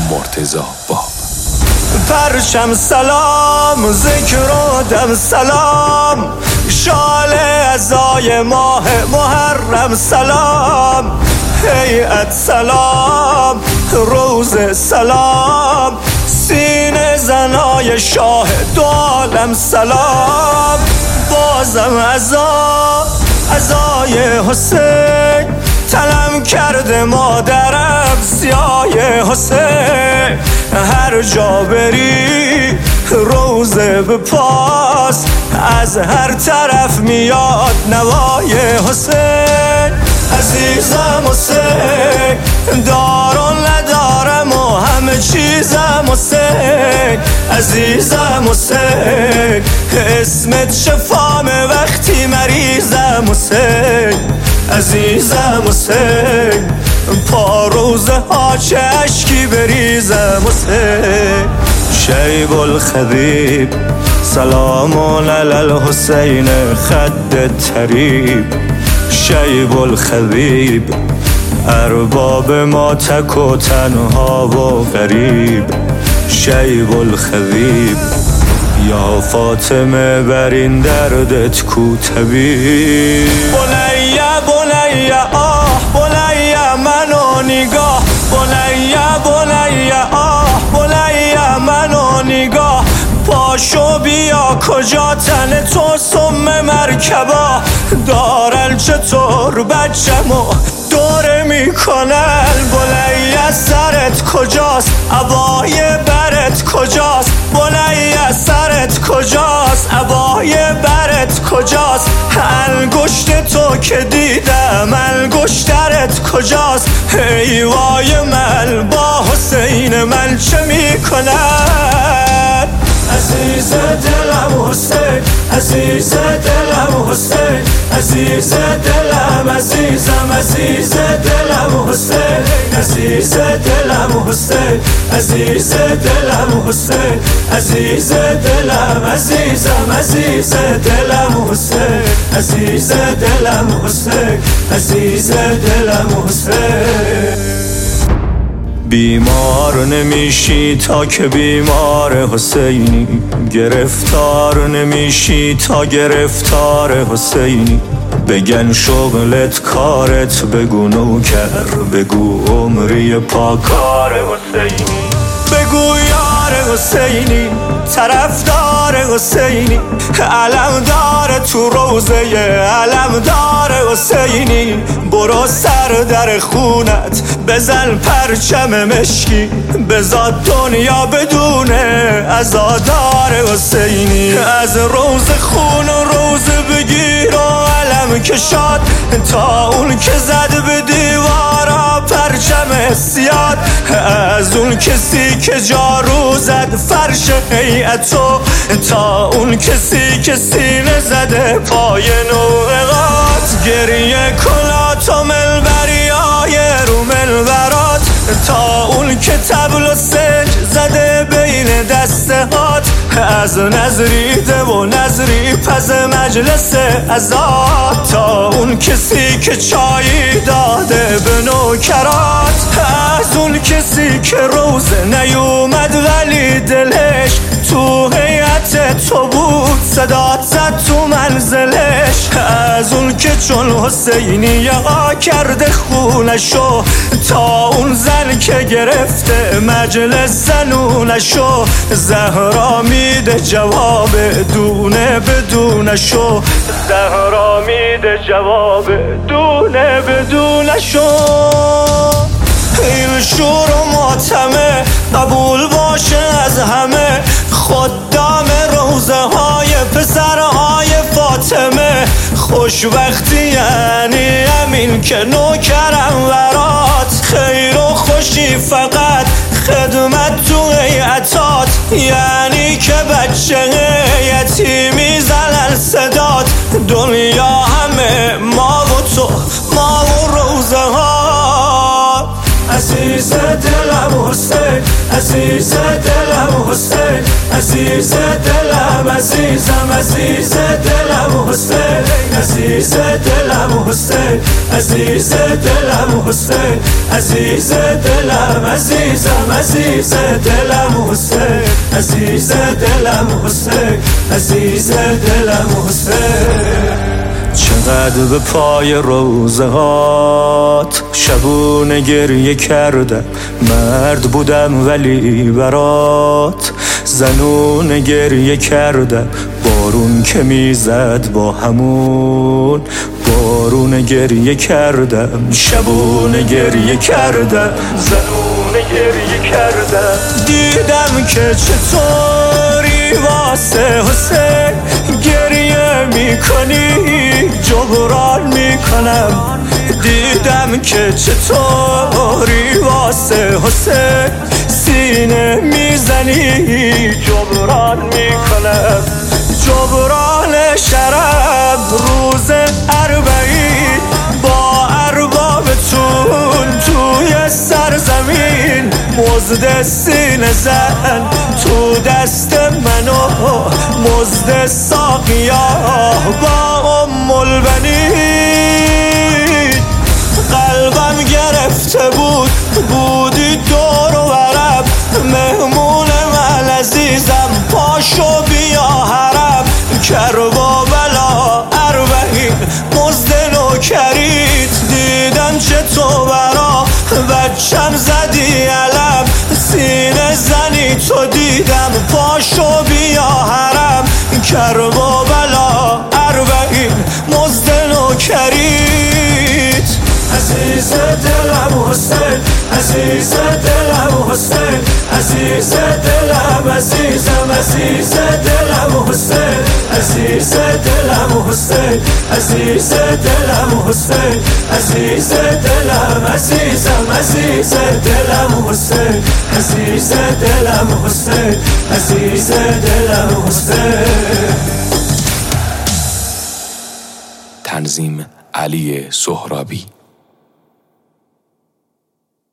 مرتضی باب. پرچم سلام، ذکر و دم سلام، شال عزای ماه محرم سلام، هیئت سلام، روز سلام، سینه زنای شاه دو عالم سلام. بازم عزای حسین تنم کرده مادرم سیای حسین. هر جا بری روزه به پاس، از هر طرف میاد نوای حسین. عزیزم حسین، دارم ندارم و همه چیزم حسین. عزیزم حسین، اسمت شفامه وقتی مریضم حسین. عزیزم حسین، پا روزه ها چه اشکی بریزم حسین. شیب الخبیب سلام علی الحسین خد طریب. شیب الخبیب ارباب ما تک و تنها و غریب. شیب الخبیب یا فاطمه بر این دردت کو طبیب. بنیه آه بنیه منو نگاه، بنیه آه بنیه منو نگاه. پاشو بیا کجا تن تو سم مرکبا، دارن چطور بچمو دوره میکنن. بنیه سرت کجاست، عبای برت کجاست. بنیه سرت کجاست، عبای برت کجاست. انگشت تو که دیدم انگشترت کجاست. ای وای من با حسین من چه میکنن. عزیز دلم حسین، عزیز دلم حسین، عزیز دلم عزیزم، عزیز دلم حسین. عزیز دلم حسین، عزیز دلم حسین، عزیز دلم عزیزم، عزیز دلم حسین. عزیز دلم حسین، عزیز دلم حسین. بیمار نمیشی تا که بیمار حسینی، گرفتار نمیشی تا گرفتار حسینی. بگن شغلت کارت، بگو نوکر، بگو عمری پاکار حسینی. بگو یار حسینی، طرفدار حسینی، علمدار تو روزه علمدار حسینی. برو سر در خونت بزن پرچم مشکی، بزاد دنیا بدونه عزادار حسینی. از روز خون و روز بگیر و علم کشاد، تا اون که زد به دیوارا پرچم سیاد. از اون کسی که جارو زد فرش هیئتو، تا اون کسی که سینه زده پای نوعقات. گریه کنات و ملبریای رو ملبرات، تا اون که طبل و سنج زده بین دستهات. از نظری ده و نظری پس مجلس عزاد، تا اون کسی که چایی داده به نوکرات. از اون کسی که روزه نیومد ولی دلش تو هیئت تو بود، صدات زد تو منزلش. از اون که چون حسینی ها کرده خونشو، تا اون زن که گرفته مجلس زنونشو. زهرا میده جواب دونه بدونشو، زهرا میده جواب دونه بدونشو. این شور و ماتمه قبول باشه از همه، خدام روزه های پسرهای فاطمه. خوشبختی یعنی همین که نوکرم ورات، خیر و خوشی فقط خدمت تو هیئتات. یعنی که بچه یتیمی زنن صدات، دنیا همه ما و تو، ما و روزه ها. عزیز دلم حسین، عزیز دلم حسین، عزیز عزیز دلم عزیزم عزیز دلم حسین عزیز دلم حسین عزیز دلم حسین عزیز دلم عزیزم عزیز دلم حسین عزیز دلم حسین عزیز دلم حسین چقدر به پای روزه هات شبونه گریه کردم مرد بودم ولی برات زنون گریه کردم بارون که میزد با همون بارون گریه کردم شبونه گریه کردم زنون گریه کردم دیدم که چطوری واسه حسین گریه میکنی جبران میکنم دیدم که چطوری واسه حسین سینه میزنی جبران میکنم جبران شرم روز اربعین با اربابتون توی سرزمین مزد سینه زن تو دست منو مزد ساقیا با البنین قلبم گرفته بودی دور و برم مهمون من عزیزم پاشو بیا حرم کربلا اربعین مزد نوکریت دیدم چه تو برا بچم زدی علم سینه زنی تو دیدم پاشو بیا حرم کربلا اربعین مزد نوکریت عزیز دلم حسین عزیز دلم حسین عزیز دلم عزیزم عزیز دلم حسین عزیز دلم حسین عزیز دلم حسین عزیز دلم عزیزم عزیز دلم حسین عزیز دلم حسین عزیز دلم حسین. تنظیم علی سهرابی.